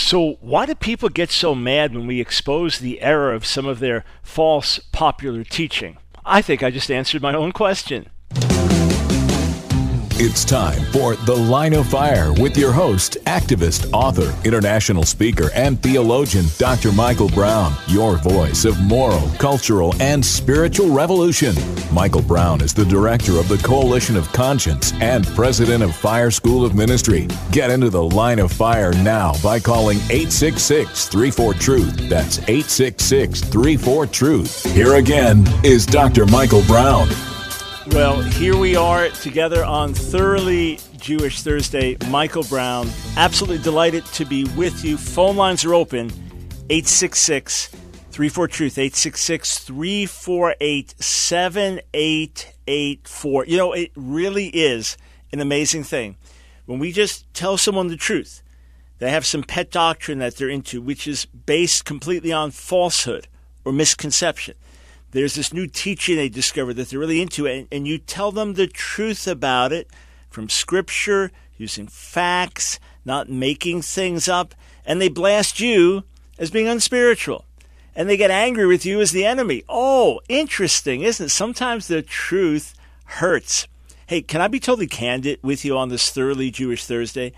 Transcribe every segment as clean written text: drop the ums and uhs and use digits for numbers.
So why do people get so mad when we expose the error of some of their false popular teaching? I think I just answered my own question. It's time for The Line of Fire with your host, activist, author, international speaker, and theologian, Dr. Michael Brown, your voice of moral, cultural, and spiritual revolution. Michael Brown is the director of the Coalition of Conscience and president of Fire School of Ministry. Get into The Line of Fire now by calling 866-34-TRUTH. That's 866-34-TRUTH. Here again is Dr. Michael Brown. Well, here we are together on Thoroughly Jewish Thursday. Michael Brown, absolutely delighted to be with you. Phone lines are open, 866-34-TRUTH, 866-348-7884. You know, it really is an amazing thing. When we just tell someone the truth, they have some pet doctrine that they're into, which is based completely on falsehood or misconception. There's this new teaching they discover that they're really into, and you tell them the truth about it from Scripture, using facts, not making things up, and they blast you as being unspiritual. And they get angry with you as the enemy. Oh, interesting, isn't it? Sometimes the truth hurts. Hey, can I be totally candid with you on this Thoroughly Jewish Thursday?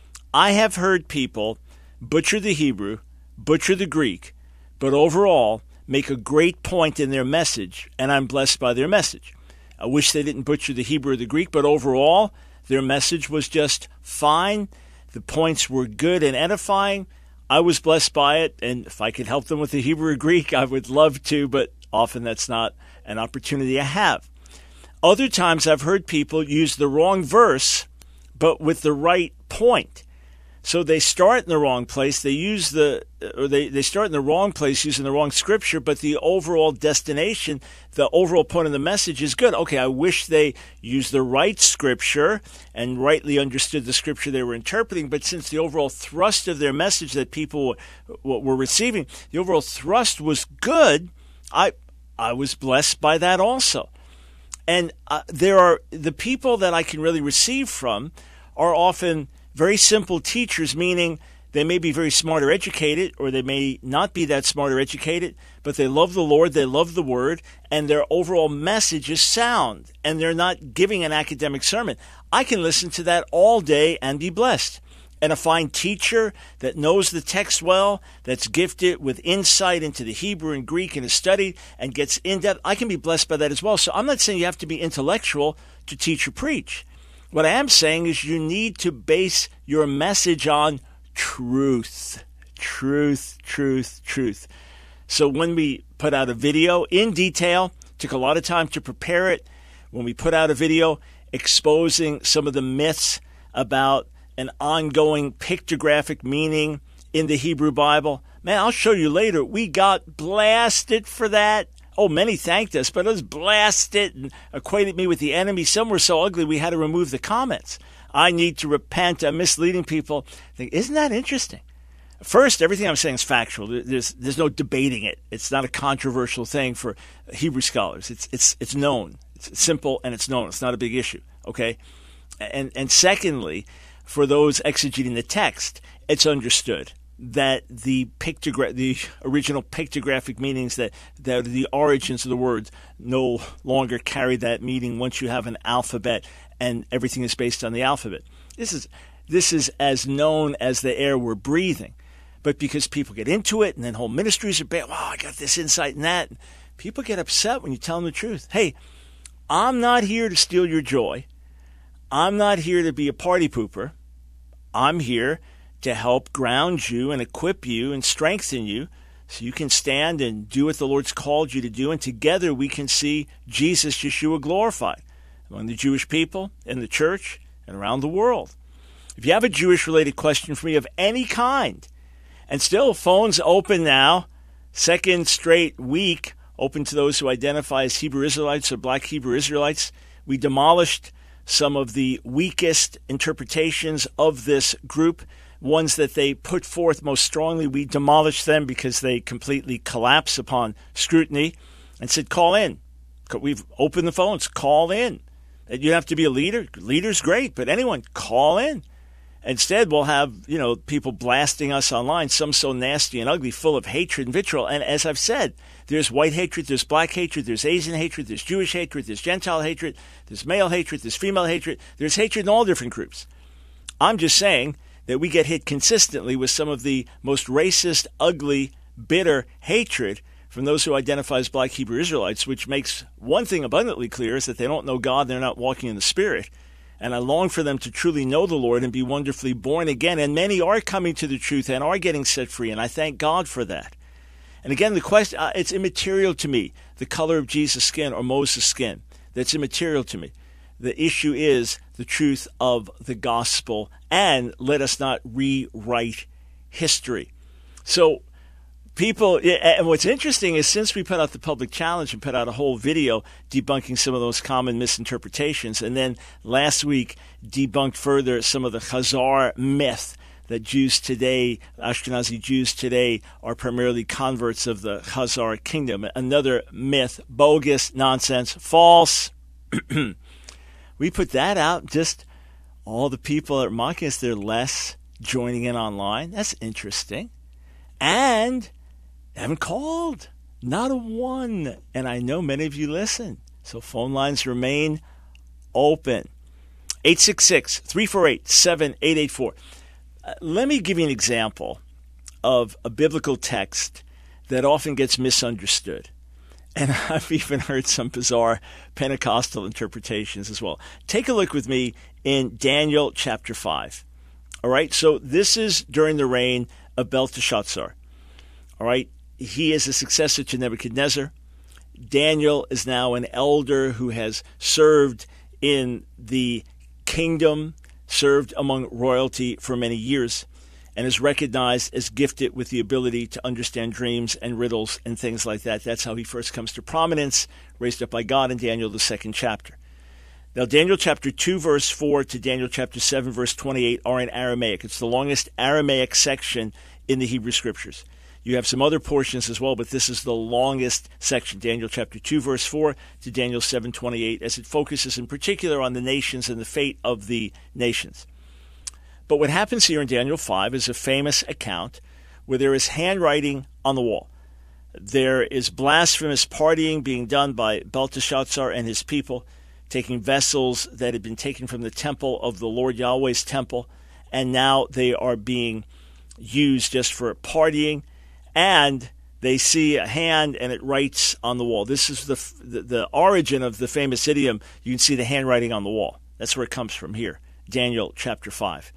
I have heard people butcher the Hebrew, butcher the Greek, but overall make a great point in their message, and I'm blessed by their message. I wish they didn't butcher the Hebrew or the Greek, but overall, their message was just fine. The points were good and edifying. I was blessed by it, and if I could help them with the Hebrew or Greek, I would love to, but often that's not an opportunity I have. Other times I've heard people use the wrong verse, but with the right point. So they start in the wrong place. They start in the wrong place using the wrong scripture, but the overall destination, the overall point of the message is good. Okay, I wish they used the right scripture and rightly understood the scripture they were interpreting, but since the overall thrust of their message that people were receiving, the overall thrust was good, I was blessed by that also. And there are the people that I can really receive from are often very simple teachers, meaning they may be very smart or educated, or they may not be that smart or educated, but they love the Lord, they love the Word, and their overall message is sound, and they're not giving an academic sermon. I can listen to that all day and be blessed. And a fine teacher that knows the text well, that's gifted with insight into the Hebrew and Greek and has studied and gets in-depth, I can be blessed by that as well. So I'm not saying you have to be intellectual to teach or preach. What I am saying is you need to base your message on truth. Truth, truth, truth. So when we put out a video in detail, took a lot of time to prepare it. When we put out a video exposing some of the myths about an ongoing pictographic meaning in the Hebrew Bible, man, I'll show you later. We got blasted for that. Oh, many thanked us, but it was blasted and equated me with the enemy. Some were so ugly we had to remove the comments. I need to repent. I'm misleading people. Isn't that interesting? First, everything I'm saying is factual. There's no debating it. It's not a controversial thing for Hebrew scholars. It's known. It's simple and it's known. It's not a big issue. Okay, and secondly, for those exegeting the text, it's understood that the original pictographic meanings that the origins of the words no longer carry that meaning once you have an alphabet and everything is based on the alphabet. This is as known as the air we're breathing. But because people get into it and then whole ministries are bad, wow, I got this insight and that. People get upset when you tell them the truth. Hey, I'm not here to steal your joy. I'm not here to be a party pooper. I'm here to help ground you and equip you and strengthen you so you can stand and do what the Lord's called you to do, and together we can see Jesus, Yeshua, glorified among the Jewish people, in the church, and around the world. If you have a Jewish-related question for me of any kind, and still phones open now, second straight week, open to those who identify as Hebrew Israelites or Black Hebrew Israelites. We demolished some of the weakest interpretations of this group, ones that they put forth most strongly. We demolished them because they completely collapse upon scrutiny and said, call in. We've opened the phones, call in. You don't have to be a leader. Leader's great, but anyone, call in. Instead, we'll have, people blasting us online, some so nasty and ugly, full of hatred and vitriol. And as I've said, there's white hatred, there's black hatred, there's Asian hatred, there's Jewish hatred, there's Gentile hatred, there's male hatred, there's female hatred, there's hatred in all different groups. I'm just saying that we get hit consistently with some of the most racist, ugly, bitter hatred from those who identify as black Hebrew Israelites, which makes one thing abundantly clear, is that they don't know God, they're not walking in the Spirit. And I long for them to truly know the Lord and be wonderfully born again. And many are coming to the truth and are getting set free, and I thank God for that. And again, the question, it's immaterial to me, the color of Jesus' skin or Moses' skin. That's immaterial to me. The issue is the truth of the gospel, and let us not rewrite history. So people, and what's interesting is since we put out the public challenge and put out a whole video debunking some of those common misinterpretations, and then last week debunked further some of the Khazar myth that Jews today, Ashkenazi Jews today, are primarily converts of the Khazar kingdom. Another myth, bogus, nonsense, false. We put that out, just all the people that are mocking us, they're less joining in online. That's interesting. And they haven't called. Not a one. And I know many of you listen. So phone lines remain open. 866-348-7884. Let me give you an example of a biblical text that often gets misunderstood. And I've even heard some bizarre Pentecostal interpretations as well. Take a look with me in Daniel chapter 5. All right, so this is during the reign of Belteshazzar. All right, he is a successor to Nebuchadnezzar. Daniel is now an elder who has served in the kingdom, served among royalty for many years, and is recognized as gifted with the ability to understand dreams and riddles and things like that. That's how he first comes to prominence, raised up by God in Daniel, the 2nd chapter. Now, Daniel chapter 2, verse 4 to Daniel chapter 7, verse 28 are in Aramaic. It's the longest Aramaic section in the Hebrew Scriptures. You have some other portions as well, but this is the longest section, Daniel chapter 2, verse 4 to Daniel 7:28, as it focuses in particular on the nations and the fate of the nations. But what happens here in Daniel 5 is a famous account where there is handwriting on the wall. There is blasphemous partying being done by Belteshazzar and his people, taking vessels that had been taken from the temple of the Lord Yahweh's temple, and now they are being used just for partying. And they see a hand, and it writes on the wall. This is the origin of the famous idiom, you can see the handwriting on the wall. That's where it comes from here, Daniel chapter 5.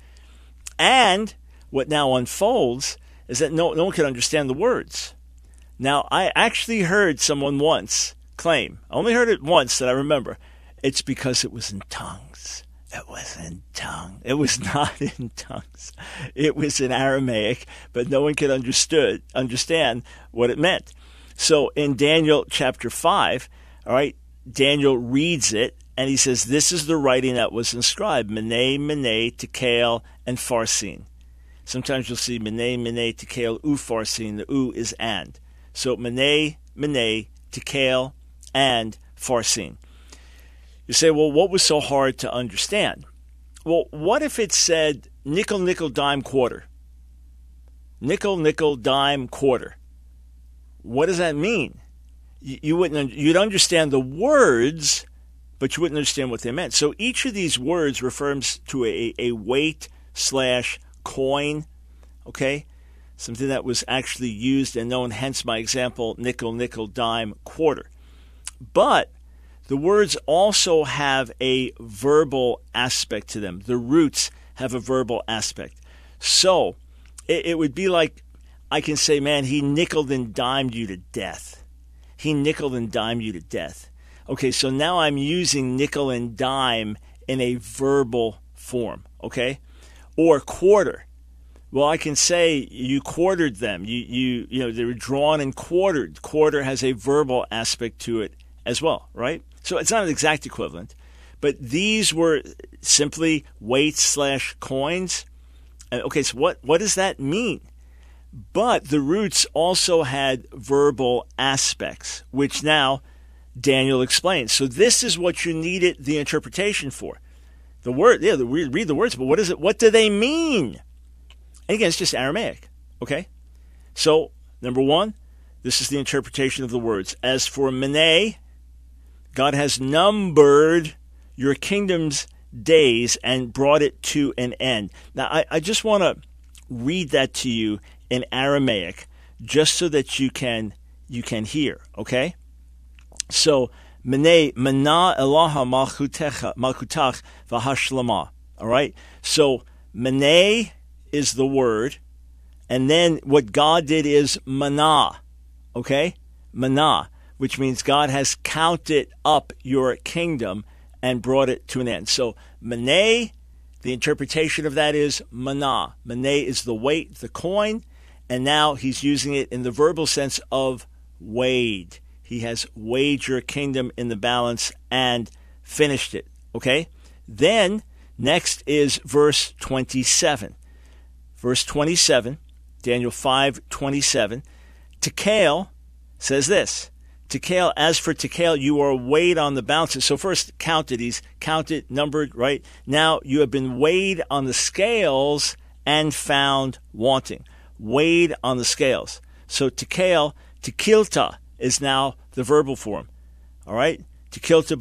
And what now unfolds is that no one can understand the words. Now, I actually heard someone once claim, I only heard it once that I remember, it's because it was in tongues. It was in tongues. It was not in tongues. It was in Aramaic, but no one could understand what it meant. So in Daniel chapter 5, all right, Daniel reads it, and he says, this is the writing that was inscribed, Mene, Mene, Tekel, and Farsin. Sometimes you'll see Mene, Mene, Tekel, Farsin. The U is and. So Mene, Mene, Tekel, and Farsin. You say, well, what was so hard to understand? Well, what if it said nickel, nickel, dime, quarter? Nickel, nickel, dime, quarter. What does that mean? You'd understand the words, but you wouldn't understand what they meant. So each of these words refers to a weight/coin, okay? Something that was actually used and known, hence my example, nickel, nickel, dime, quarter. But the words also have a verbal aspect to them. The roots have a verbal aspect. So it would be like I can say, man, he nickeled and dimed you to death. He nickeled and dimed you to death. Okay, so now I'm using nickel and dime in a verbal form, okay? Or quarter. Well, I can say you quartered them. You know, they were drawn and quartered. Quarter has a verbal aspect to it as well, right? So it's not an exact equivalent, but these were simply weights/coins. Okay, so what does that mean? But the roots also had verbal aspects, which now Daniel explains. So this is what you needed the interpretation for. The word, read the words, but what is it? What do they mean? And again, it's just Aramaic, okay? So, number one, this is the interpretation of the words. As for Menei, God has numbered your kingdom's days and brought it to an end. Now, I just want to read that to you in Aramaic, just so that you can hear, okay? So, Menei, Mana Elaha Malchutach V'Hashlama. All right? So, Menei is the word, and then what God did is Mana, okay? Mana, which means God has counted up your kingdom and brought it to an end. So, Menei, the interpretation of that is Mana. Menei is the weight, the coin, and now he's using it in the verbal sense of weighed. He has weighed your kingdom in the balance and finished it. Okay? Then, next is verse 27. Verse 27, Daniel 5:27. Tekel says this. Tekel, as for Tekel, you are weighed on the balances. So first, counted. He's counted, numbered, right? Now you have been weighed on the scales and found wanting. Weighed on the scales. So Tekel, Tekilta, is now the verbal form. All right? Tekilta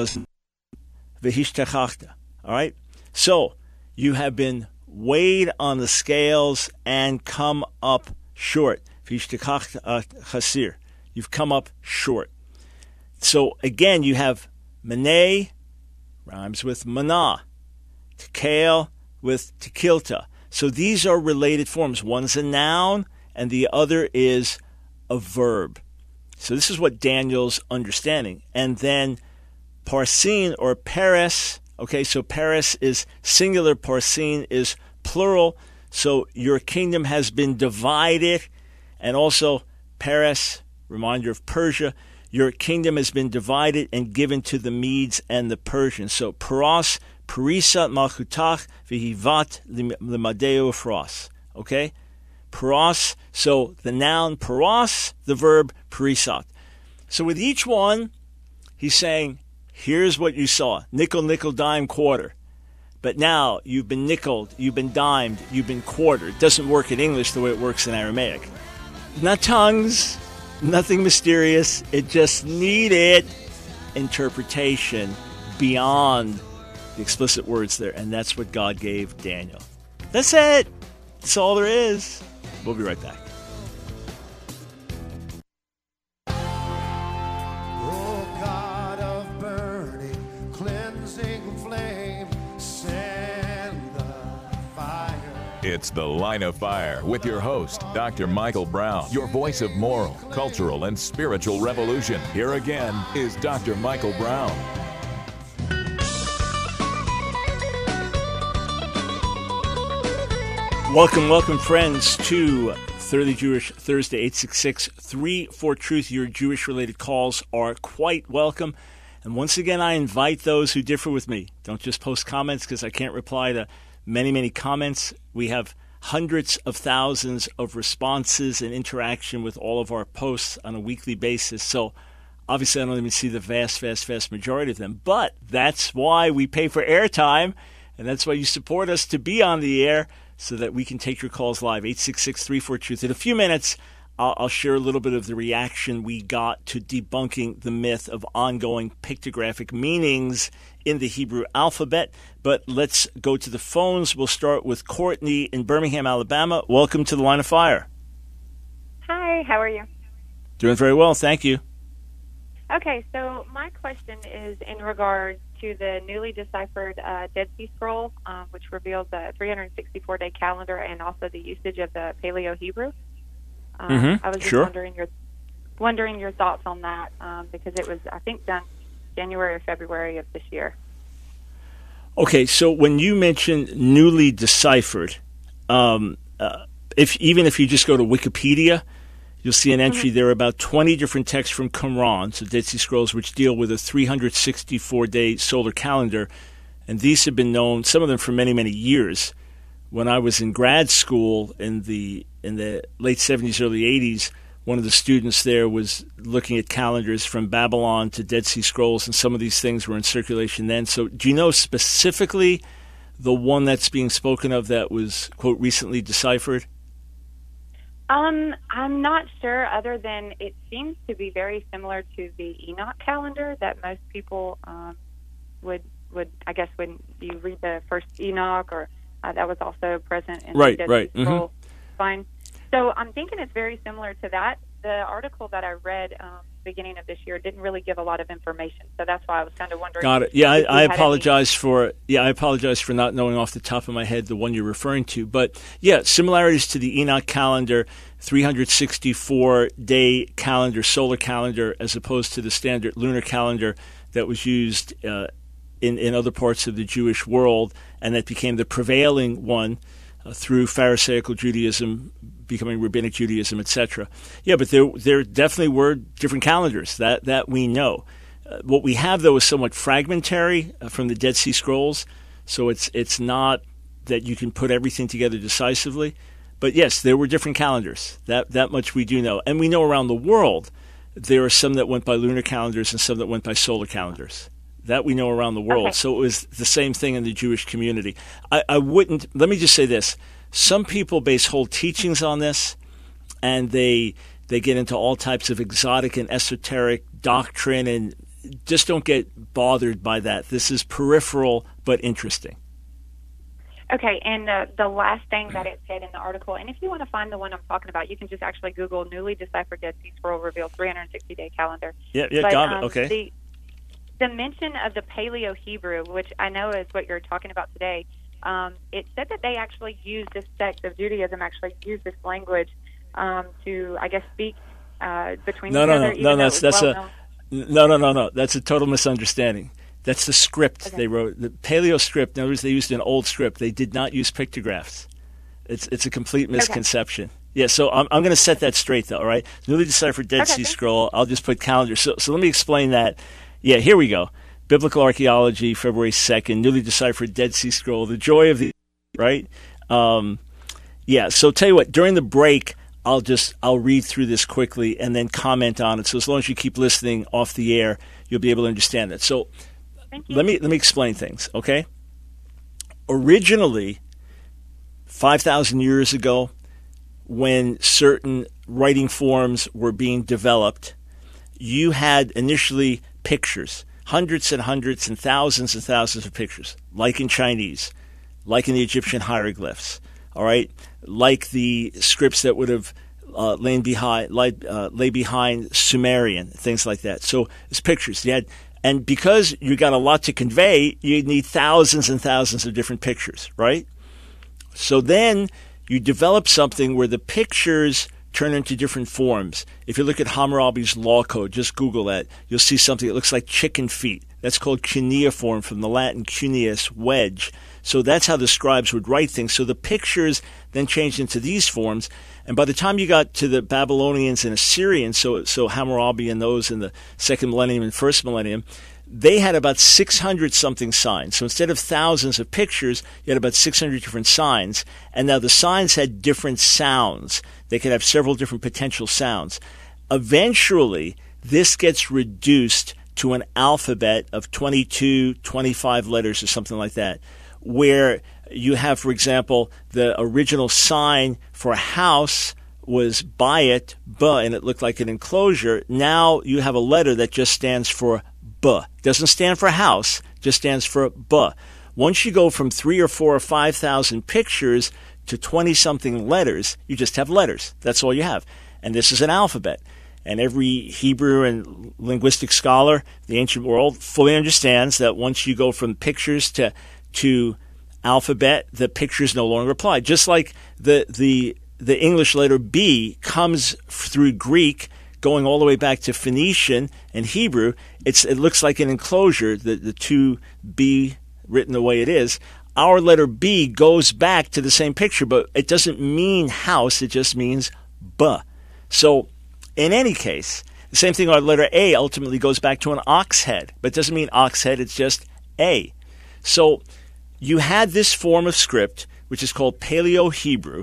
v'hishtachachta. All right? So, you have been weighed on the scales and come up short. V'hishtachachta chasir. You've come up short. So, again, you have menei, rhymes with mana. Tekel with tekilta. So, these are related forms. One's a noun, and the other is a verb. So this is what Daniel's understanding. And then parsin or paris, okay, so paris is singular, parsin is plural. So your kingdom has been divided. And also paris, reminder of Persia, your kingdom has been divided and given to the Medes and the Persians. So paras, parisat malchutach, v'hivat l'madeo fros, okay? Paras, so the noun paras, the verb parisat. So with each one, he's saying, here's what you saw. Nickel, nickel, dime, quarter. But now you've been nickeled, you've been dimed, you've been quartered. It doesn't work in English the way it works in Aramaic. Not tongues, nothing mysterious. It just needed interpretation beyond the explicit words there. And that's what God gave Daniel. That's it. That's all there is. We'll be right back. Oh, God of burning, cleansing flame, send the fire. It's The Line of Fire with your host, Dr. Michael Brown, your voice of moral, cultural, and spiritual revolution. Here again is Dr. Michael Brown. Welcome, friends, to Thoroughly Jewish Thursday, 866-34-TRUTH. Your Jewish-related calls are quite welcome. And once again, I invite those who differ with me. Don't just post comments, because I can't reply to many, many comments. We have hundreds of thousands of responses and interaction with all of our posts on a weekly basis. So obviously, I don't even see the vast majority of them. But that's why we pay for airtime, and that's why you support us to be on the air, so that we can take your calls live, 866-34-TRUTH. In a few minutes, I'll share a little bit of the reaction we got to debunking the myth of ongoing pictographic meanings in the Hebrew alphabet. But let's go to the phones. We'll start with Courtney in Birmingham, Alabama. Welcome to The Line of Fire. Hi, how are you? Doing very well, thank you. Okay, so my question is in regards to the newly deciphered Dead Sea Scroll, which reveals the 364-day calendar and also the usage of the Paleo-Hebrew. I was just wondering your thoughts on that, because it was, I think, done January or February of this year. Okay, so when you mention newly deciphered, if you just go to Wikipedia, you'll see an entry there about 20 different texts from Qumran, so Dead Sea Scrolls, which deal with a 364-day solar calendar. And these have been known, some of them for many, many years. When I was in grad school in the late 70s, early 80s, one of the students there was looking at calendars from Babylon to Dead Sea Scrolls, and some of these things were in circulation then. So do you know specifically the one that's being spoken of that was, quote, recently deciphered? I'm not sure, other than it seems to be very similar to the Enoch calendar that most people would, I guess, when you read the first Enoch, or that was also present in the Dead Sea Scroll. Fine. So I'm thinking it's very similar to that. The article that I read beginning of this year didn't really give a lot of information, so that's why I was kind of wondering. Got it. Yeah, I apologize for not knowing off the top of my head the one you're referring to. But yeah, similarities to the Enoch calendar, 364-day calendar, solar calendar, as opposed to the standard lunar calendar that was used in other parts of the Jewish world, and that became the prevailing one through Pharisaical Judaism, becoming Rabbinic Judaism, etc. Yeah, but there definitely were different calendars that we know. What we have, though, is somewhat fragmentary from the Dead Sea Scrolls, so it's not that you can put everything together decisively. But yes, there were different calendars. That much we do know. And we know around the world there are some that went by lunar calendars and some that went by solar calendars. That we know around the world. Okay. So it was the same thing in the Jewish community. I wouldn't, let me just say this. Some people base whole teachings on this, and they get into all types of exotic and esoteric doctrine, and just don't get bothered by that. This is peripheral but interesting. Okay, and the last thing that it said in the article, and if you want to find the one I'm talking about, you can just actually Google newly deciphered Dead Sea Scroll reveals 360-day calendar. Yeah, got it. Okay. The mention of the Paleo-Hebrew, which I know is what you're talking about today, it said that they actually used this sect of Judaism, actually used this language to, I guess, speak between each other. No, that's a total misunderstanding. That's the script they wrote. The Paleo script, in other words, they used an old script. They did not use pictographs. It's a complete misconception. Okay. Yeah, so I'm going to set that straight, though, all right? Newly deciphered Dead Sea Scroll, I'll just put calendar. So let me explain that. Yeah, here we go. Biblical Archaeology, February 2nd, newly deciphered Dead Sea Scroll, the joy of the, right? Yeah, so tell you what, during the break, I'll read through this quickly and then comment on it. So as long as you keep listening off the air, you'll be able to understand it. So let me explain things, okay? Originally, 5,000 years ago, when certain writing forms were being developed, you had initially pictures, hundreds and hundreds and thousands of pictures, like in Chinese, like in the Egyptian hieroglyphs, all right, like the scripts that would have lay behind Sumerian, things like that. So it's pictures. And because you got a lot to convey, you need thousands and thousands of different pictures, right? So then you develop something where the pictures turn into different forms. If you look at Hammurabi's law code, just Google that, you'll see something that looks like chicken feet. That's called cuneiform, from the Latin cuneus, wedge. So that's how the scribes would write things. So the pictures then changed into these forms. And by the time you got to the Babylonians and Assyrians, so Hammurabi and those in the second millennium and first millennium, they had about 600-something signs. So instead of thousands of pictures, you had about 600 different signs. And now the signs had different sounds. They could have several different potential sounds. Eventually, this gets reduced to an alphabet of 22, 25 letters or something like that, where you have, for example, the original sign for a house was bayit, and it looked like an enclosure. Now you have a letter that just stands for B. Doesn't stand for house, just stands for B. Once you go from 3 or 4 or 5,000 pictures to 20-something letters, you just have letters. That's all you have. And this is an alphabet. And every Hebrew and linguistic scholar, the ancient world, fully understands that once you go from pictures to alphabet, the pictures no longer apply. Just like the English letter B comes through Greek, going all the way back to Phoenician and Hebrew, it looks like an enclosure, the two B written the way it is. Our letter B goes back to the same picture, but it doesn't mean house, it just means B. So in any case, the same thing, our letter A ultimately goes back to an ox head, but it doesn't mean ox head, it's just A. So you had this form of script, which is called Paleo-Hebrew,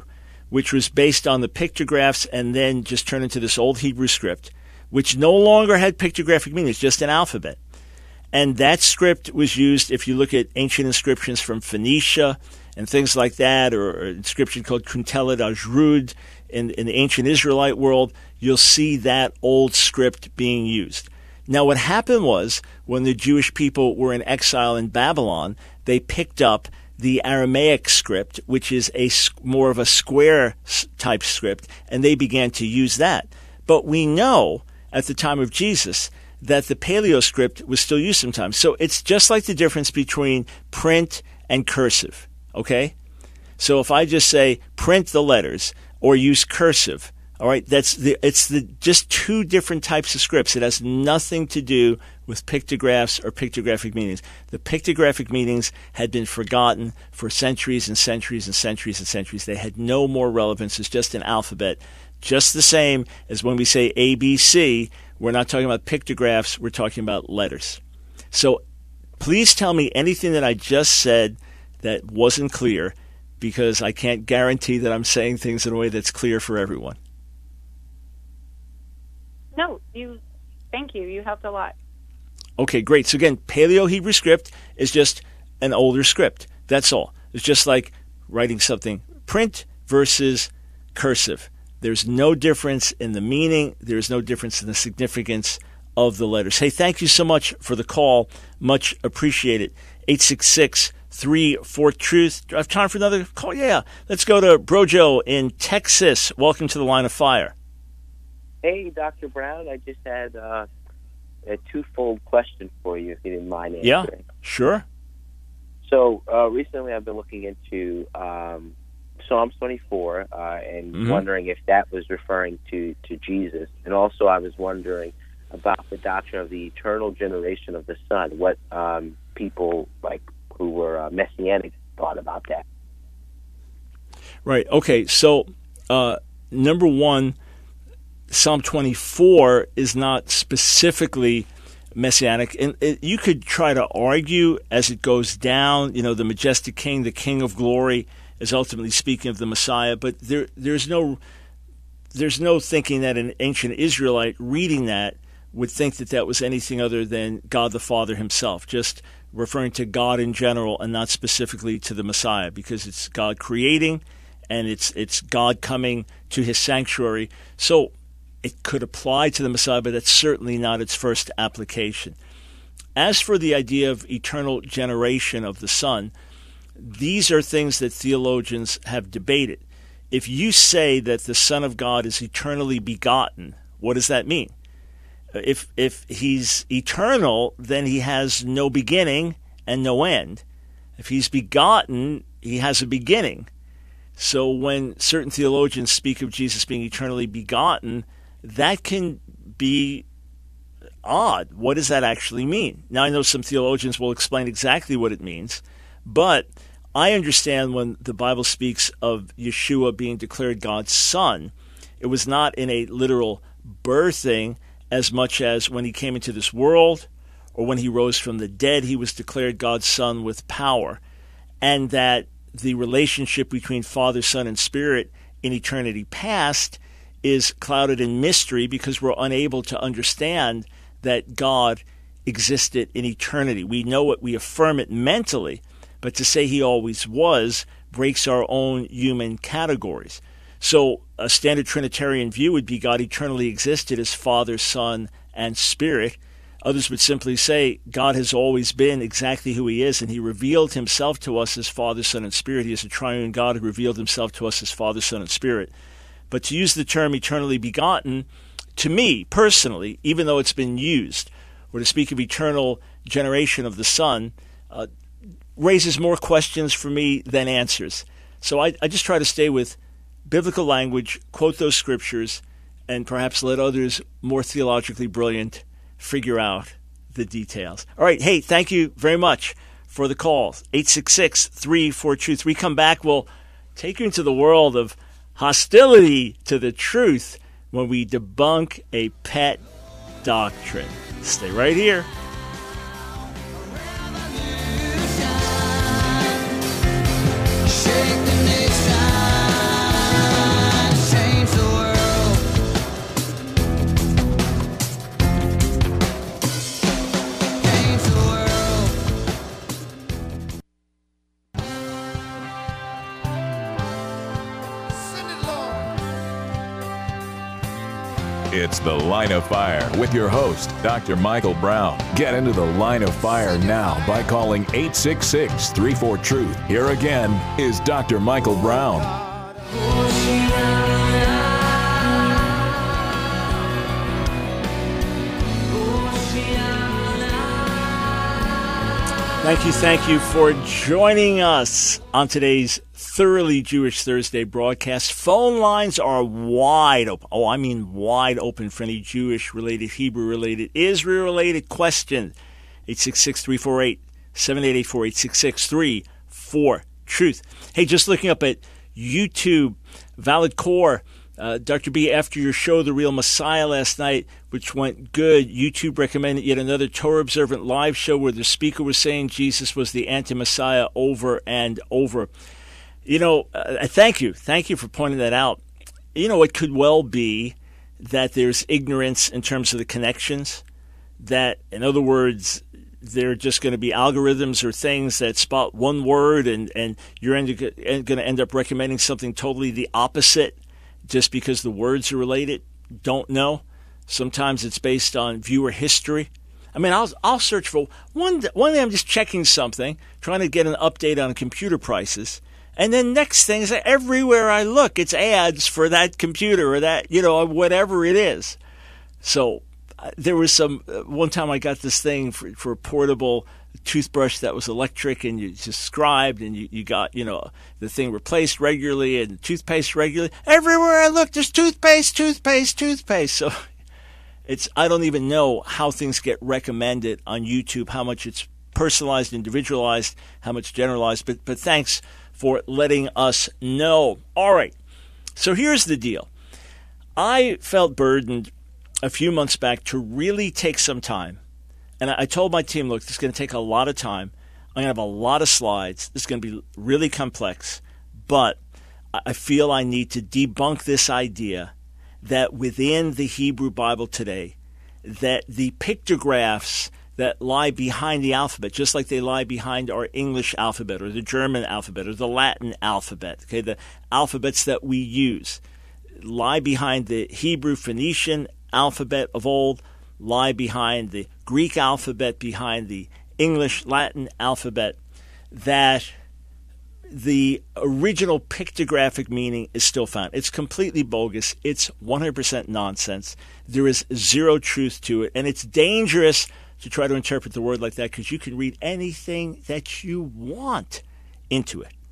which was based on the pictographs and then just turned into this old Hebrew script, which no longer had pictographic meanings, just an alphabet. And that script was used, if you look at ancient inscriptions from Phoenicia and things like that, or an inscription called Kuntelet Ajrud in the ancient Israelite world, you'll see that old script being used. Now, what happened was, when the Jewish people were in exile in Babylon, they picked up the Aramaic script, which is more of a square type script, and they began to use that. But we know at the time of Jesus that the Paleo script was still used sometimes. So it's just like the difference between print and cursive, okay? So if I just say print the letters or use cursive, all right, it's just two different types of scripts. It has nothing to do with pictographs or pictographic meanings. The pictographic meanings had been forgotten for centuries and centuries and centuries and centuries. They had no more relevance. It's just an alphabet. Just the same as when we say ABC, we're not talking about pictographs, we're talking about letters. So please tell me anything that I just said that wasn't clear, because I can't guarantee that I'm saying things in a way that's clear for everyone. No, thank you. You helped a lot. Okay, great. So again, Paleo Hebrew script is just an older script. That's all. It's just like writing something print versus cursive. There's no difference in the meaning. There's no difference in the significance of the letters. Hey, thank you so much for the call. Much appreciated. 866-34-TRUTH. Do I have time for another call? Yeah. Let's go to Brojo in Texas. Welcome to the Line of Fire. Hey, Dr. Brown, I just had a twofold question for you, if you didn't mind answering. Yeah, sure. So recently I've been looking into Psalms 24 and wondering if that was referring to Jesus. And also I was wondering about the doctrine of the eternal generation of the Son, what people like who were Messianic thought about that. Right. Okay. So number one, Psalm 24 is not specifically Messianic. And you could try to argue as it goes down, the majestic King, the King of glory, is ultimately speaking of the Messiah. But there's no thinking that an ancient Israelite reading that would think that was anything other than God the Father himself, just referring to God in general and not specifically to the Messiah, because it's God creating and it's God coming to his sanctuary. So it could apply to the Messiah, but that's certainly not its first application. As for the idea of eternal generation of the Son, these are things that theologians have debated. If you say that the Son of God is eternally begotten, what does that mean? If he's eternal, then he has no beginning and no end. If he's begotten, he has a beginning. So when certain theologians speak of Jesus being eternally begotten, that can be odd. What does that actually mean? Now, I know some theologians will explain exactly what it means, but I understand when the Bible speaks of Yeshua being declared God's Son, it was not in a literal birthing as much as when he came into this world or when he rose from the dead, he was declared God's Son with power, and that the relationship between Father, Son, and Spirit in eternity past is clouded in mystery because we're unable to understand that God existed in eternity. We know it, we affirm it mentally, but to say he always was breaks our own human categories. So a standard Trinitarian view would be God eternally existed as Father, Son, and Spirit. Others would simply say God has always been exactly who he is, and he revealed himself to us as Father, Son, and Spirit. He is a triune God who revealed himself to us as Father, Son, and Spirit. But to use the term eternally begotten, to me personally, even though it's been used, or to speak of eternal generation of the Son, raises more questions for me than answers. So I just try to stay with biblical language, quote those scriptures, and perhaps let others more theologically brilliant figure out the details. All right. Hey, thank you very much for the call. 866-34-TRUTH. We come back, we'll take you into the world of hostility to the truth when we debunk a pet doctrine. Stay right here. Shake the nation. It's The Line of Fire with your host, Dr. Michael Brown. Get into the Line of Fire now by calling 866-34-TRUTH. Here again is Dr. Michael Brown. Thank you for joining us on today's Thoroughly Jewish Thursday broadcast. Phone lines are wide open. Oh, I mean wide open for any Jewish-related, Hebrew-related, Israel-related question. 866-348-7884, 866-3-4-TRUTH. Hey, just looking up at YouTube, Valid Core, Dr. B, after your show, The Real Messiah, last night, which went good, YouTube recommended yet another Torah Observant live show where the speaker was saying Jesus was the anti-Messiah over and over. You know, thank you. Thank you for pointing that out. You know, it could well be that there's ignorance in terms of the connections, that, in other words, they're just going to be algorithms or things that spot one word and you're going to end up recommending something totally the opposite just because the words are related. Don't know. Sometimes it's based on viewer history. I mean, I'll search for one day I'm just checking something, trying to get an update on computer prices. And then next thing is that everywhere I look, it's ads for that computer or that, you know, whatever it is. So there was one time I got this thing for a portable toothbrush that was electric, and you subscribed and you got, you know, the thing replaced regularly and toothpaste regularly. Everywhere I look, there's toothpaste. So I don't even know how things get recommended on YouTube, how much it's personalized, individualized, how much generalized, but thanks for letting us know. All right, so here's the deal. I felt burdened a few months back to really take some time. And I told my team, look, this is going to take a lot of time. I'm going to have a lot of slides. This is going to be really complex. But I feel I need to debunk this idea that within the Hebrew Bible today, that the pictographs that lie behind the alphabet, just like they lie behind our English alphabet or the German alphabet or the Latin alphabet, okay, the alphabets that we use, lie behind the Hebrew Phoenician alphabet of old, lie behind the Greek alphabet, behind the English Latin alphabet, that the original pictographic meaning is still found. It's completely bogus. It's 100% nonsense. There is zero truth to it, and it's dangerous to try to interpret the word like that because you can read anything that you want into it.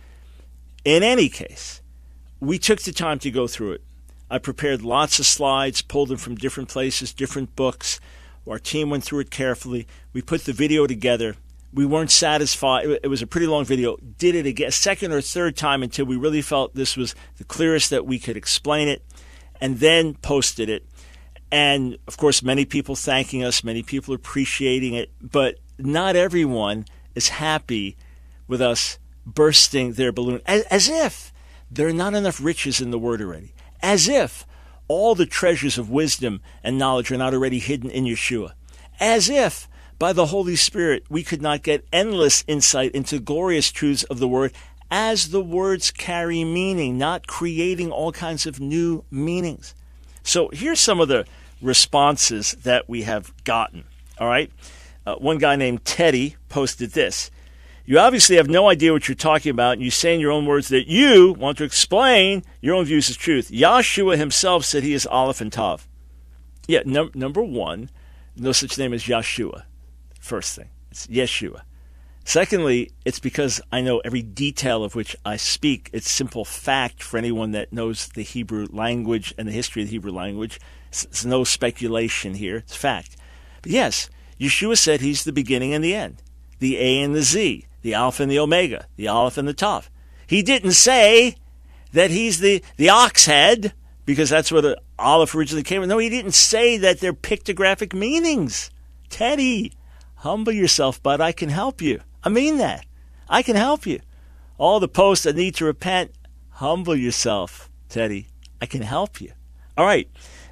In any case, we took the time to go through it. I prepared lots of slides, pulled them from different places, different books. Our team went through it carefully. We put the video together. We weren't satisfied. It was a pretty long video. Did it again, a second or third time until we really felt this was the clearest that we could explain it, and then posted it. And, of course, many people thanking us, many people appreciating it, but not everyone is happy with us bursting their balloon, as if there are not enough riches in the Word already. As if all the treasures of wisdom and knowledge are not already hidden in Yeshua. As if, by the Holy Spirit, we could not get endless insight into glorious truths of the Word as the words carry meaning, not creating all kinds of new meanings. So here's some of the responses that we have gotten. All right? One guy named Teddy posted this. You obviously have no idea what you're talking about, and you say in your own words that you want to explain your own views as truth. Yahshua himself said he is Aleph and Tav. Yeah, number one, no such name as Yahshua. First thing, it's Yeshua. Secondly, it's because I know every detail of which I speak. It's simple fact for anyone that knows the Hebrew language and the history of the Hebrew language. It's no speculation here. It's fact. But yes, Yeshua said he's the beginning and the end, the A and the Z, the Alpha and the Omega, the Aleph and the Tav. He didn't say that he's the ox head, because that's where the Aleph originally came from. No, he didn't say that they're pictographic meanings. Teddy, humble yourself, bud. I can help you. I mean that. I can help you. All the posts that need to repent, humble yourself, Teddy. I can help you. All right.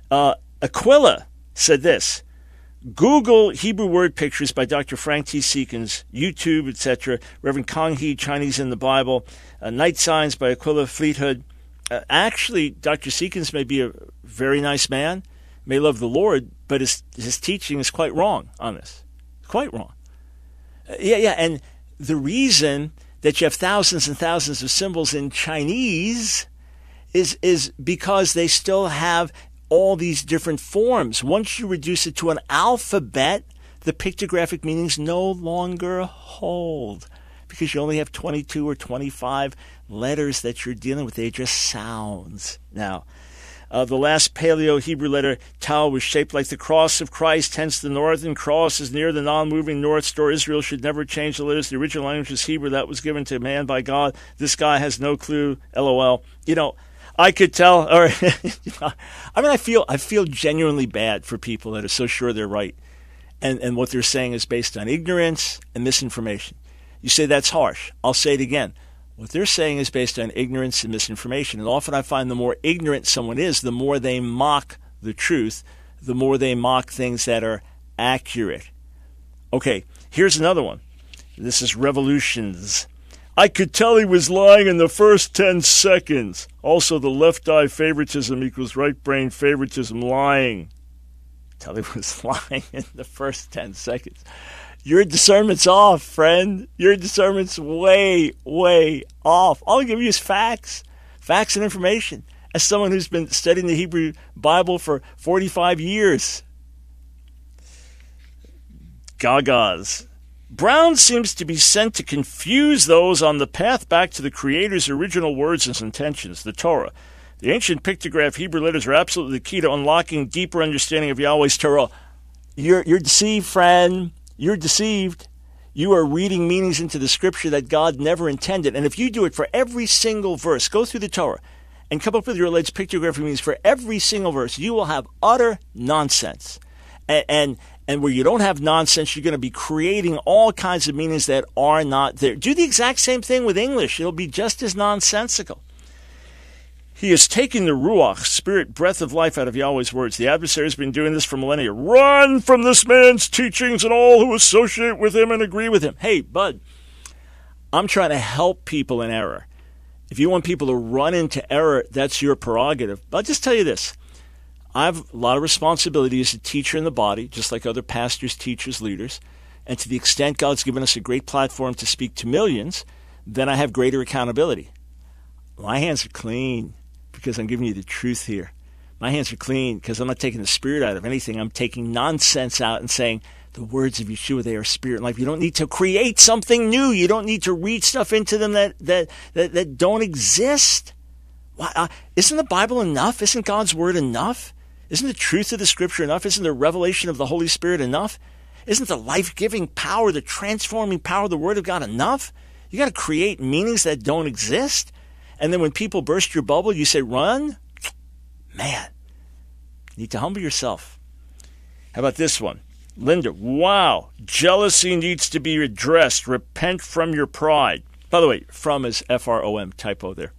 Aquila said this. Google Hebrew word pictures by Dr. Frank T. Seekins, YouTube, etc. Reverend Kang Hee, Chinese in the Bible. Night Signs by Aquila Fleetwood. Actually, Dr. Seekins may be a very nice man. may love the Lord, but his teaching is quite wrong on this. Quite wrong. And the reason that you have thousands and thousands of symbols in Chinese is because they still have all these different forms. Once you reduce it to an alphabet, the pictographic meanings no longer hold because you only have 22 or 25 letters that you're dealing with. They're just sounds. Now, the last Paleo-Hebrew letter, Tau, was shaped like the cross of Christ, hence the northern cross is near the non-moving North Star. Israel should never change the letters. The original language is Hebrew. That was given to man by God. This guy has no clue, LOL. I could tell, or I feel genuinely bad for people that are so sure they're right, and what they're saying is based on ignorance and misinformation. You say that's harsh. I'll say it again. What they're saying is based on ignorance and misinformation. And often I find the more ignorant someone is, the more they mock the truth, the more they mock things that are accurate. Okay, here's another one. This is Revolutions. I could tell he was lying in the first 10 seconds. Also, the left eye favoritism equals right brain favoritism, lying. Tell he was lying in the first 10 seconds. Your discernment's off, friend. Your discernment's way, way off. All I give you is facts and information. As someone who's been studying the Hebrew Bible for 45 years. Gagas. Brown seems to be sent to confuse those on the path back to the Creator's original words and intentions, the Torah. The ancient pictograph Hebrew letters are absolutely the key to unlocking deeper understanding of Yahweh's Torah. You're deceived, friend. You're deceived. You are reading meanings into the scripture that God never intended. And if you do it for every single verse, go through the Torah and come up with your alleged pictographic meanings for every single verse, you will have utter nonsense. And where you don't have nonsense, you're going to be creating all kinds of meanings that are not there. Do the exact same thing with English. It'll be just as nonsensical. He is taking the Ruach, spirit, breath of life out of Yahweh's words. The adversary has been doing this for millennia. Run from this man's teachings and all who associate with him and agree with him. Hey, bud, I'm trying to help people in error. If you want people to run into error, that's your prerogative. But I'll just tell you this. I have a lot of responsibility as a teacher in the body, just like other pastors, teachers, leaders. And to the extent God's given us a great platform to speak to millions, then I have greater accountability. My hands are clean because I'm giving you the truth here. My hands are clean because I'm not taking the spirit out of anything. I'm taking nonsense out and saying the words of Yeshua, they are spirit and life. You don't need to create something new. You don't need to read stuff into them that don't exist. Why, isn't the Bible enough? Isn't God's word enough? Isn't the truth of the scripture enough? Isn't the revelation of the Holy Spirit enough? Isn't the life-giving power, the transforming power of the word of God enough? You got to create meanings that don't exist. And then when people burst your bubble, you say, run? Man, you need to humble yourself. How about this one? Linda, wow, jealousy needs to be addressed. Repent from your pride. By the way, from is F-R-O-M, typo there.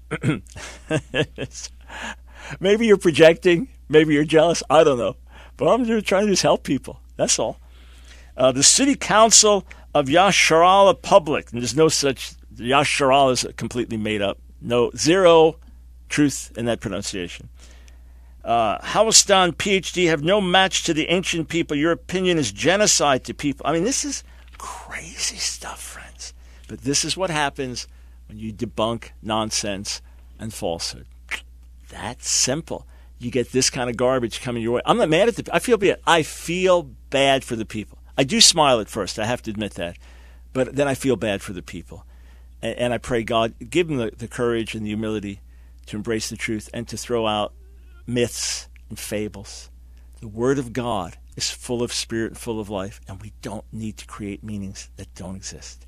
Maybe you're projecting. Maybe you're jealous. I don't know. But I'm just trying to just help people. That's all. The City Council of Yasharallah Public. And there's no such. Yasharallah is completely made up. Zero truth in that pronunciation. Hawastan, PhD, have no match to the ancient people. Your opinion is genocide to people. I mean, this is crazy stuff, friends. But this is what happens when you debunk nonsense and falsehood. That's simple. You get this kind of garbage coming your way. I'm not mad at I feel bad. I feel bad for the people. I do smile at first. I have to admit that. But then I feel bad for the people. And I pray God give them the courage and the humility to embrace the truth and to throw out myths and fables. The Word of God is full of spirit and full of life, and we don't need to create meanings that don't exist.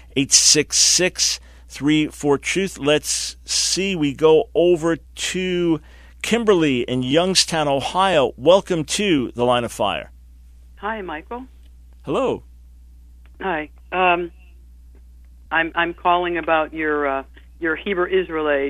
866-34-TRUTH. Let's see. We go over to Kimberly in Youngstown, Ohio. Welcome to The Line of Fire. Hi, Michael. Hello. Hi. I'm calling about your Hebrew Israelite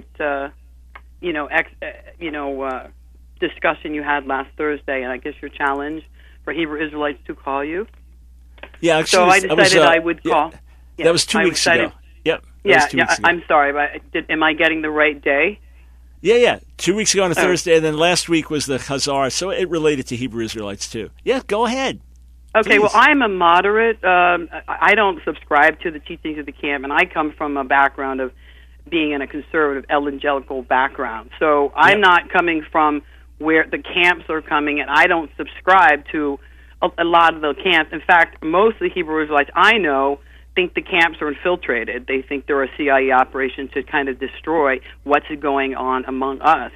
discussion you had last Thursday, and I guess your challenge for Hebrew Israelites to call you. Yeah, actually, so I decided I would call. That was 2 weeks ago. Yep. Yeah. I'm sorry, but am I getting the right day? Yeah. 2 weeks ago on a Thursday, and then last week was the Chazar, so it related to Hebrew Israelites too. Yeah, go ahead. Okay, Please. well, I'm a moderate. I don't subscribe to the teachings of the camp, and I come from a background of being in a conservative evangelical background. So I'm not coming from where the camps are coming, and I don't subscribe to a lot of the camps. In fact, most of the Hebrew Israelites I know think the camps are infiltrated. They think they're a CIA operation to kind of destroy what's going on among us.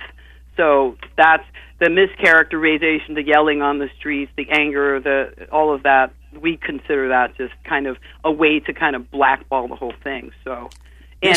So that's the mischaracterization, the yelling on the streets, the anger, all of that. We consider that just kind of a way to kind of blackball the whole thing. So, what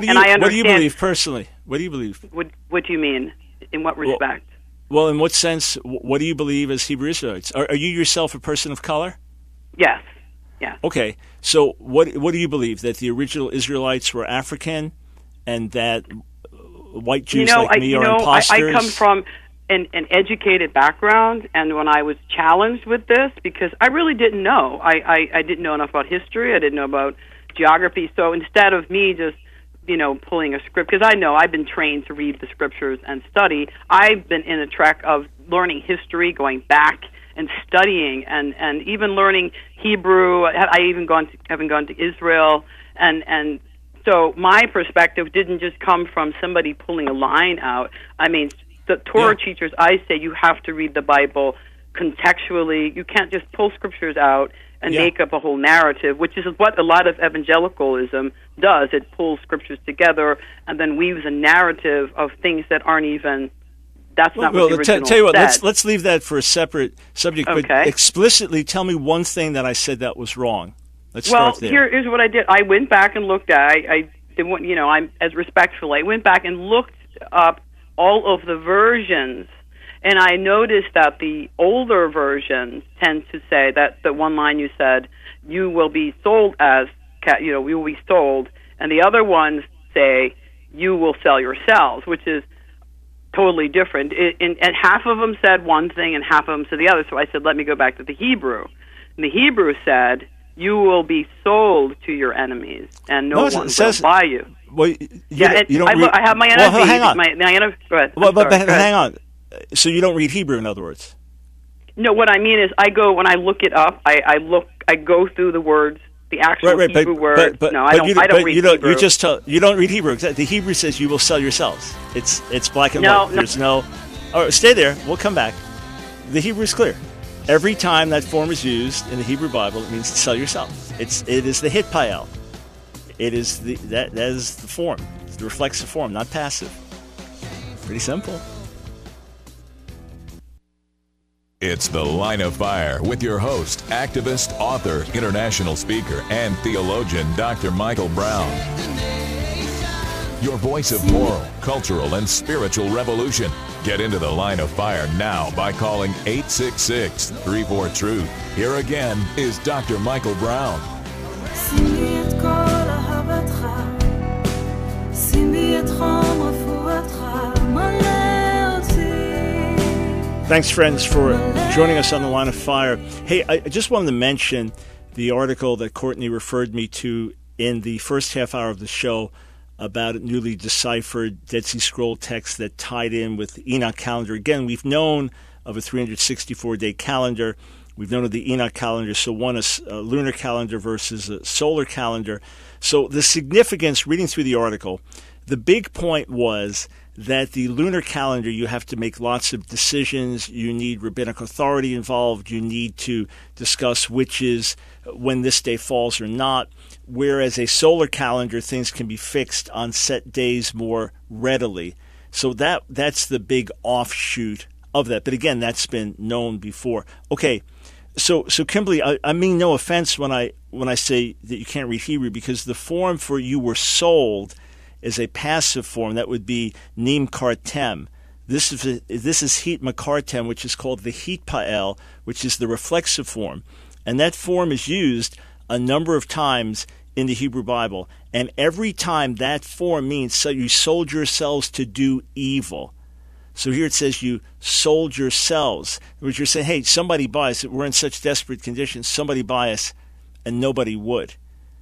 do you believe personally? What do you believe? What do you mean? In what respect? Well, in what sense? What do you believe as Hebrew Israelites? Are you yourself a person of color? Yes. Yeah. Okay. So what do you believe? That the original Israelites were African, and that white Jews like me are imposters? I come from an educated background, and when I was challenged with this, because I really didn't know. I didn't know enough about history. I didn't know about geography. So instead of me just pulling a script, because I know I've been trained to read the scriptures and study, I've been in a trek of learning history, going back and studying, and even learning Hebrew. I even haven't gone to Israel, and so my perspective didn't just come from somebody pulling a line out. I mean, the Torah teachers, I say you have to read the Bible contextually. You can't just pull scriptures out and make up a whole narrative, which is what a lot of evangelicalism does. It pulls scriptures together and then weaves a narrative of things that aren't even. That's not what the original tell you what, said. let's leave that for a separate subject. Okay. But explicitly tell me one thing that I said that was wrong. Let's start there. Here's what I did. I went back and looked at. I didn't. I'm as respectful. I went back and looked up all of the versions, and I noticed that the older versions tend to say that the one line you said, "You will be sold as," we will be sold, and the other ones say, "You will sell yourselves," which is totally different. And half of them said one thing and half of them said the other. So I said, let me go back to the Hebrew. And the Hebrew said, you will be sold to your enemies, and no one will buy you. Well, I have my NIV. Well, hang on. Go ahead. But hang on. So you don't read Hebrew, in other words? No, what I mean is when I look it up, I go through the words, the actual Hebrew words. I don't read Hebrew. You don't read Hebrew. The Hebrew says you will sell yourselves. It's black and white. There's no. Oh, stay there. We'll come back. The Hebrew is clear. Every time that form is used in the Hebrew Bible, it means to sell yourself. It is the hitpael. It is that is the form. It reflects the form, not passive. Pretty simple. It's The Line of Fire with your host, activist, author, international speaker, and theologian, Dr. Michael Brown. Your voice of moral, cultural, and spiritual revolution. Get into The Line of Fire now by calling 866-34-TRUTH. Here again is Dr. Michael Brown. Thanks, friends, for joining us on The Line of Fire. Hey, I just wanted to mention the article that Courtney referred me to in the first half hour of the show about a newly deciphered Dead Sea Scroll text that tied in with the Enoch calendar. Again, we've known of a 364-day calendar. We've known of the Enoch calendar, so one is a lunar calendar versus a solar calendar. So the significance, reading through the article, the big point was that the lunar calendar, you have to make lots of decisions. You need rabbinic authority involved. You need to discuss which is when this day falls or not. Whereas a solar calendar, things can be fixed on set days more readily. So that's the big offshoot of that. But again, that's been known before. Okay, so Kimberly, I mean no offense when I say that you can't read Hebrew, because the form for you were sold is a passive form. That would be nim kartem. This is hit makartem, which is called the hitpael, which is the reflexive form. And that form is used a number of times in the Hebrew Bible. And every time that form means, so you sold yourselves to do evil. So here it says you sold yourselves, which you're saying, hey, somebody buy us. We're in such desperate conditions. Somebody buy us, and nobody would.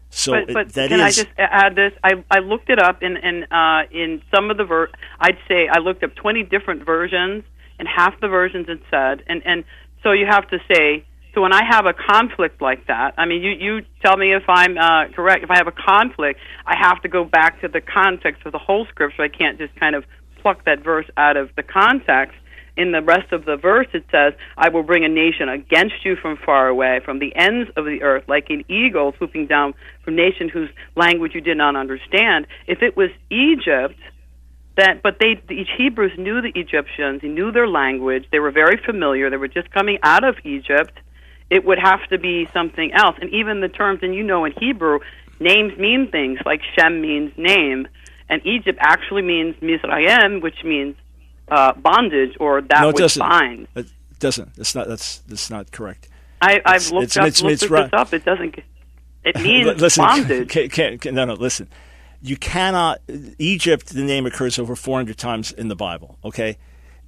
So but that can is. I just add this? I looked it up in some of the I'd say I looked up 20 different versions, and half the versions it said, and so you have to say. So when I have a conflict like that, I mean, you tell me if I'm correct. If I have a conflict, I have to go back to the context of the whole scripture. I can't just kind of pluck that verse out of the context. In the rest of the verse, it says, I will bring a nation against you from far away, from the ends of the earth, like an eagle swooping down from nation whose language you did not understand. If it was Egypt, but the Hebrews knew the Egyptians, they knew their language, they were very familiar, they were just coming out of Egypt, it would have to be something else. And even the terms, and in Hebrew, names mean things, like Shem means name, and Egypt actually means Mizraim, which means bondage, or that which binds. It doesn't. That's not correct. I've looked this up. It doesn't. It means bondage. No, listen. You cannot. Egypt, the name occurs over 400 times in the Bible. Okay.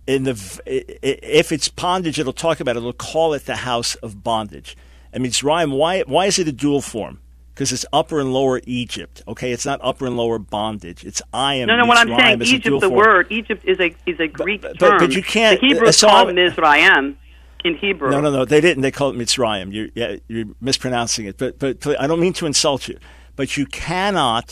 If it's bondage, it'll call it the house of bondage. I mean, Mizraim, why is it a dual form? Because it's upper and lower Egypt. Okay, it's not upper and lower bondage. It's I am. No. What I'm saying, Egypt. The word Egypt is a Greek term. But you can't. The Hebrews call it Mizraim in Hebrew. No. They didn't. They call it Mitzrayim. You're mispronouncing it. But I don't mean to insult you. But you cannot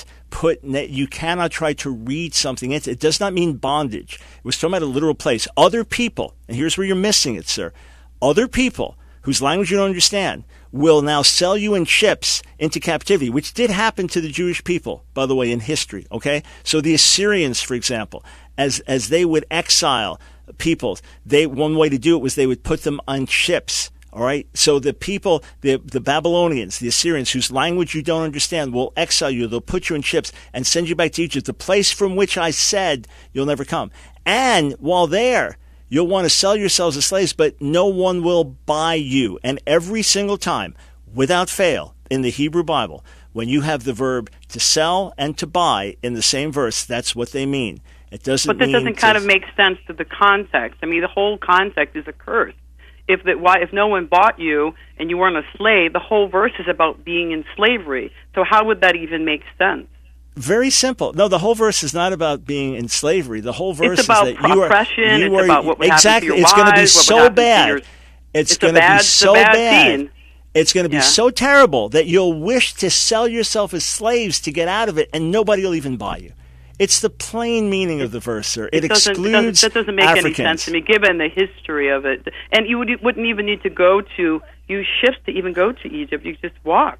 try to read something into it. It does not mean bondage. It was talking about a literal place. Other people, and here's where you're missing it, sir. Other people whose language you don't understand will now sell you in ships into captivity, which did happen to the Jewish people, by the way, in history. Okay, so the Assyrians, for example, as they would exile people, one way to do it was they would put them on ships. All right, so the people, the Babylonians, the Assyrians, whose language you don't understand, will exile you. They'll put you in ships and send you back to Egypt, the place from which I said you'll never come. And while there, you'll want to sell yourselves as slaves, but no one will buy you. And every single time, without fail, in the Hebrew Bible, when you have the verb to sell and to buy in the same verse, that's what they mean. It doesn't. But that doesn't kind of make sense to the context. I mean, the whole context is a curse. If no one bought you and you weren't a slave, the whole verse is about being in slavery. So how would that even make sense? Very simple. No, the whole verse is not about being in slavery. The whole verse is about oppression. It's about what would happen to your wives. It's going to be so bad. It's going to be so bad. It's going to be so terrible that you'll wish to sell yourself as slaves to get out of it, and nobody will even buy you. It's the plain meaning of the verse, sir. It excludes that doesn't make Africans. Any sense to me, given the history of it. And you wouldn't even need to use ships to even go to Egypt. You just walk.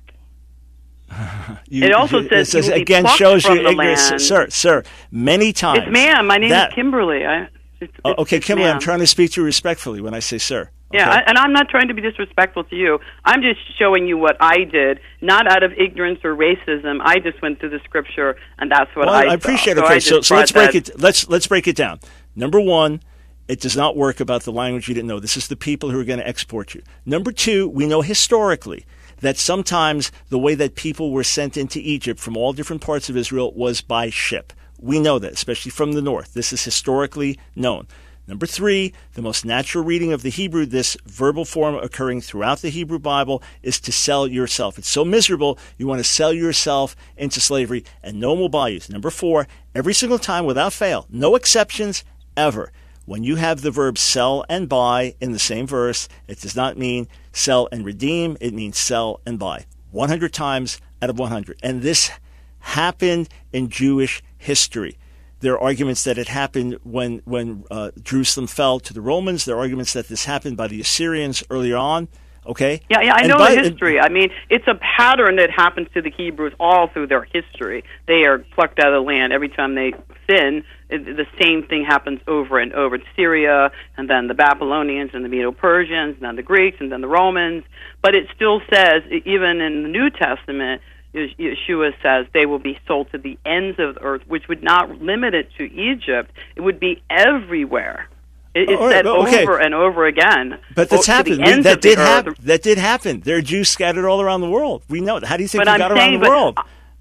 It also says you will be plucked from the land. Sir, many times. It's ma'am. My name is Kimberly. Okay, Kimberly, ma'am. I'm trying to speak to you respectfully when I say sir. Okay? Yeah, and I'm not trying to be disrespectful to you. I'm just showing you what I did, not out of ignorance or racism. I just went through the scripture, and that's what I saw. I appreciate it. Okay, so let's break it. Let's break it down. Number one, it does not work about the language you didn't know. This is the people who are going to export you. Number two, we know historically that sometimes the way that people were sent into Egypt from all different parts of Israel was by ship. We know that, especially from the north. This is historically known. Number three, the most natural reading of the Hebrew, this verbal form occurring throughout the Hebrew Bible, is to sell yourself. It's so miserable, you want to sell yourself into slavery, and no one will buy you. Number four, every single time without fail, no exceptions ever. When you have the verb sell and buy in the same verse, it does not mean sell and redeem. It means sell and buy. 100 times out of 100. And this happened in Jewish history. There are arguments that it happened when Jerusalem fell to the Romans. There are arguments that this happened by the Assyrians earlier on. Okay? Yeah, I know the history. I mean, it's a pattern that happens to the Hebrews all through their history. They are plucked out of the land every time they sin. The same thing happens over and over. It's Syria, and then the Babylonians, and the Medo-Persians, and then the Greeks, and then the Romans. But it still says, even in the New Testament, Yeshua says they will be sold to the ends of the earth, which would not limit it to Egypt. It would be everywhere. It's said over and over again. But that's happened. That did happen. That did happen. There are Jews scattered all around the world. We know. How do you think we got around the world?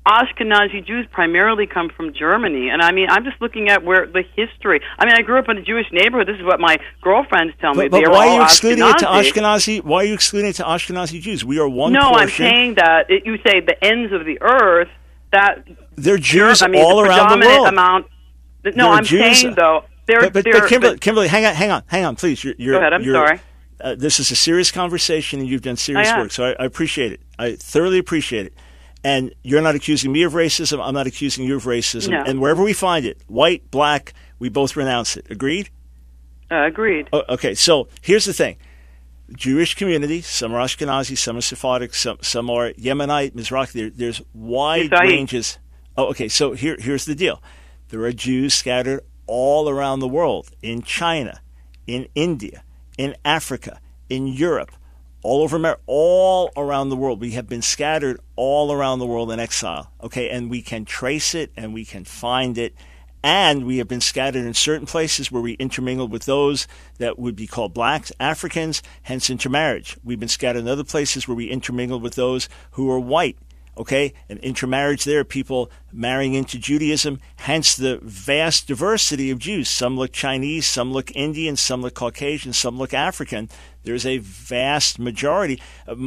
Ashkenazi Jews primarily come from Germany, and I mean, I'm just looking at where the history. I mean, I grew up in a Jewish neighborhood. This is what my girlfriends tell me. But they why are all are you excluding Ashkenazi. it to Ashkenazi? Why are you excluding it to Ashkenazi Jews? We are one No, portion. I'm saying that you say the ends of the earth. That they're Jews I mean, all the around the predominant world. No, There I'm are Jews, saying though. But Kimberly, hang on, please. Go ahead. I'm sorry. This is a serious conversation, and you've done serious work, so I appreciate it. I thoroughly appreciate it. And you're not accusing me of racism. I'm not accusing you of racism. No. And wherever we find it, white, black, we both renounce it. Agreed? Agreed. Okay, so here's the thing. Jewish community, some are Ashkenazi, some are Sephardic, some are Yemenite, Mizrahi. There's wide ranges. Oh, okay, so here's the deal. There are Jews scattered all around the world, in China, in India, in Africa, in Europe, all over America, all around the world. We have been scattered all around the world in exile, okay? And we can trace it and we can find it. And we have been scattered in certain places where we intermingled with those that would be called blacks, Africans, hence intermarriage. We've been scattered in other places where we intermingled with those who are white, okay? And intermarriage there, people marrying into Judaism, hence the vast diversity of Jews. Some look Chinese, some look Indian, some look Caucasian, some look African. There's a vast majority,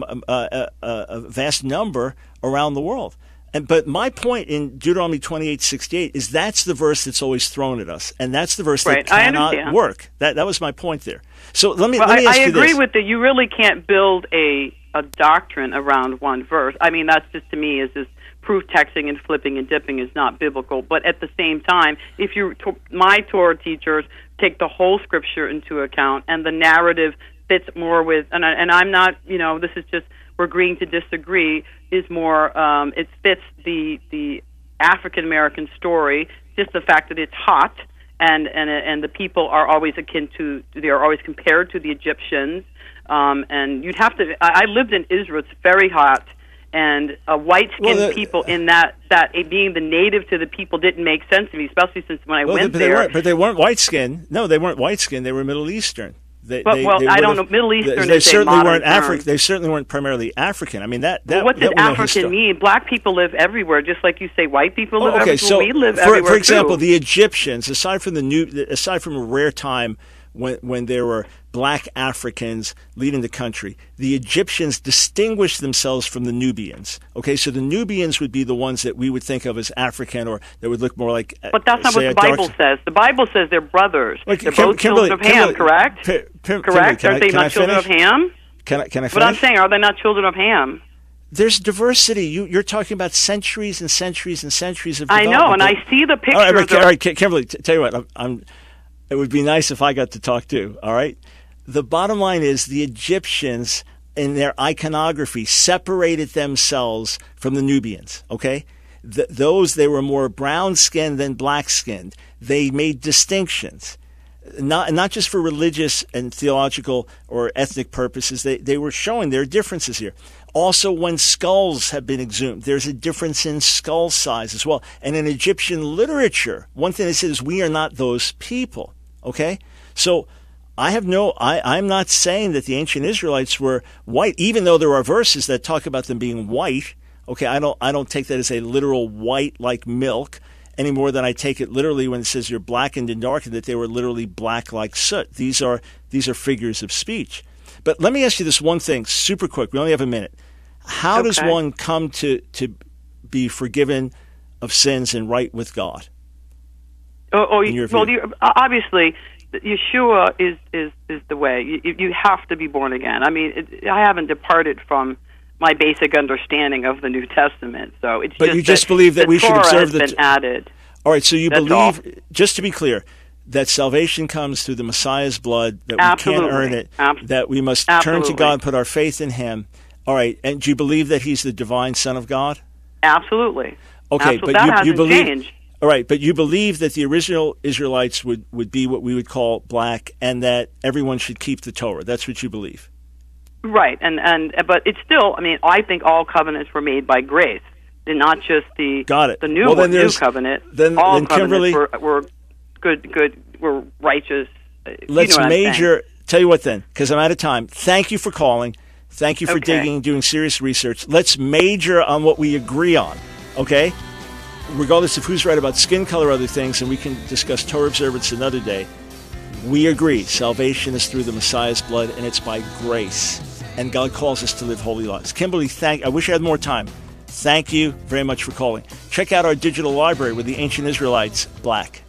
a vast number around the world. But my point in Deuteronomy 28:68 is that's the verse that's always thrown at us, and that's the verse that cannot work. That was my point there. So let me ask you this. I agree with that. You really can't build a doctrine around one verse. I mean, that's just, to me, is this proof texting and flipping and dipping is not biblical. But at the same time, if my Torah teachers take the whole scripture into account and the narrative fits more with, and I'm not, this is just, we're agreeing to disagree, is more, it fits the African American story, just the fact that it's hot and the people are always they are always compared to the Egyptians, and you'd have to, I lived in Israel, it's very hot, and white-skinned people in that being the native to the people didn't make sense to me, especially since when I went there. But they weren't white-skinned. No, they weren't white-skinned. They were Middle Eastern. I don't know. Middle Eastern. They certainly weren't African. They certainly weren't primarily African. I mean, what does African mean? Black people live everywhere, just like you say. White people live everywhere. So we live everywhere. For example, too. The Egyptians, aside from a rare time when there were black Africans leading the country, the Egyptians distinguished themselves from the Nubians. Okay, so the Nubians would be the ones that we would think of as African, or that would look more like. But that's not what the Bible says. The Bible says they're brothers. They're both children of Ham, correct? Correct? Are they not children of Ham? Can I finish? But I'm saying, are they not children of Ham? There's diversity. You're talking about centuries and centuries and centuries of I development. know, and I see the picture. All right, Kimberly, tell you what, it would be nice if I got to talk too, all right? The bottom line is the Egyptians, in their iconography, separated themselves from the Nubians, okay? They were more brown-skinned than black-skinned. They made distinctions, not just for religious and theological or ethnic purposes. They were showing there are differences here. Also, when skulls have been exhumed, there's a difference in skull size as well. And in Egyptian literature, one thing they said is, we are not those people, okay? So I'm not saying that the ancient Israelites were white, even though there are verses that talk about them being white. Okay, I don't take that as a literal white like milk any more than I take it literally when it says you're blackened and darkened, that they were literally black like soot. These are figures of speech. But let me ask you this one thing, super quick. We only have a minute. How does one come to be forgiven of sins and right with God? Obviously, Yeshua is the way. You have to be born again. I mean, I haven't departed from my basic understanding of the New Testament. So it's but you just believe that we should observe the Torah has been added. All right, so you believe, just to be clear, that salvation comes through the Messiah's blood, that we can't earn it, that we must turn to God and put our faith in Him. All right, and do you believe that He's the divine Son of God? Absolutely. Okay, but you believe. Changed. All right, but you believe that the original Israelites would be what we would call black, and that everyone should keep the Torah. That's what you believe. Right, but it's still, I mean, I think all covenants were made by grace, and not just the new covenant. Then covenants were good, were righteous. Let's tell you what then, because I'm out of time. Thank you for calling. Thank you for digging and doing serious research. Let's major on what we agree on. Okay? Regardless of who's right about skin color or other things, and we can discuss Torah observance another day, we agree salvation is through the Messiah's blood, and it's by grace. And God calls us to live holy lives. Kimberly, I wish I had more time. Thank you very much for calling. Check out our digital library with the Ancient Israelites Black.